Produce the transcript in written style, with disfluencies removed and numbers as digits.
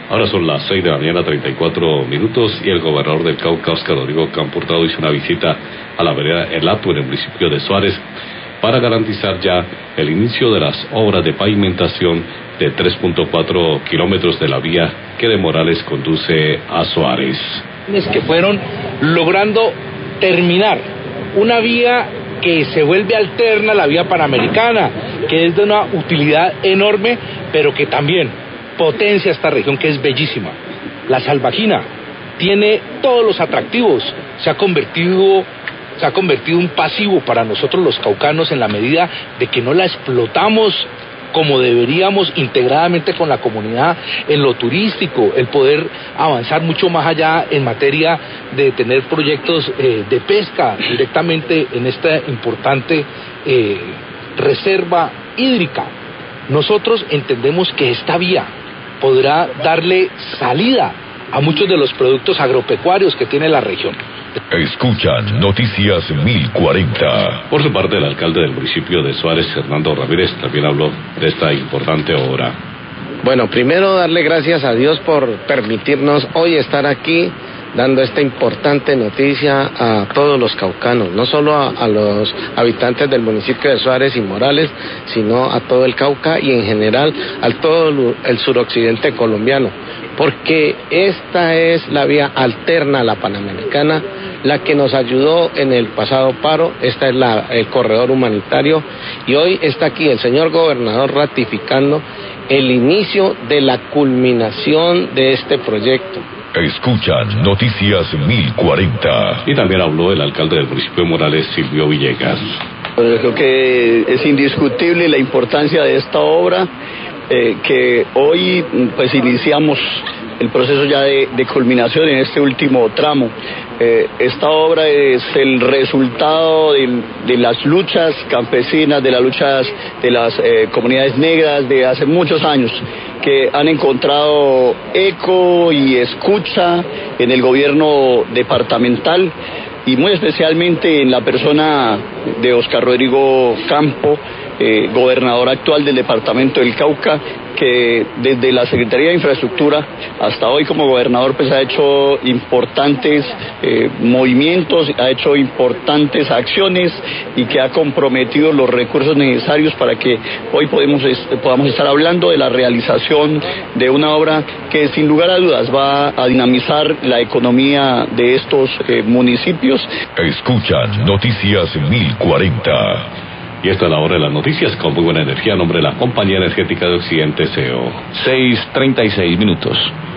Ahora son las 6 de la mañana, 34 minutos, y el gobernador del Cauca, Óscar Rodrigo Campo Hurtado, hizo una visita a la vereda El Hato en el municipio de Suárez para garantizar ya el inicio de las obras de pavimentación de 3.4 kilómetros de la vía que de Morales conduce a Suárez. Que fueron logrando terminar una vía que se vuelve alterna a la vía panamericana, que es de una utilidad enorme, pero que también potencia esta región, que es bellísima. La Salvajina tiene todos los atractivos, se ha convertido un pasivo para nosotros los caucanos en la medida de que no la explotamos como deberíamos integradamente con la comunidad en lo turístico, el poder avanzar mucho más allá en materia de tener proyectos de pesca directamente en esta importante reserva hídrica. Nosotros entendemos que esta vía podrá darle salida a muchos de los productos agropecuarios que tiene la región. Escuchan Noticias 1040. Por su parte, el alcalde del municipio de Suárez, Hernando Ramírez, también habló de esta importante obra. Bueno, primero darle gracias a Dios por permitirnos hoy estar aquí dando esta importante noticia a todos los caucanos, no solo a los habitantes del municipio de Suárez y Morales, sino a todo el Cauca y en general a todo el suroccidente colombiano, porque esta es la vía alterna a la panamericana, la que nos ayudó en el pasado paro. Esta es el corredor humanitario, y hoy está aquí el señor gobernador ratificando el inicio de la culminación de este proyecto. Escuchan Noticias 1040. Y también habló el alcalde del municipio de Morales, Silvio Villegas. Bueno, creo que es indiscutible la importancia de esta obra, que hoy pues iniciamos el proceso ya de culminación en este último tramo. Esta obra es el resultado de las luchas campesinas, de las luchas de las comunidades negras de hace muchos años, que han encontrado eco y escucha en el gobierno departamental y muy especialmente en la persona de Óscar Rodrigo Campo, gobernador actual del departamento del Cauca, que desde la Secretaría de Infraestructura hasta hoy como gobernador pues ha hecho importantes movimientos, ha hecho importantes acciones y que ha comprometido los recursos necesarios para que hoy podamos estar hablando de la realización de una obra que sin lugar a dudas va a dinamizar la economía de estos municipios. Escuchan Noticias 1040. Y esta es la hora de las noticias con muy buena energía, a nombre de la Compañía Energética de Occidente, CEO. 6:36 minutos.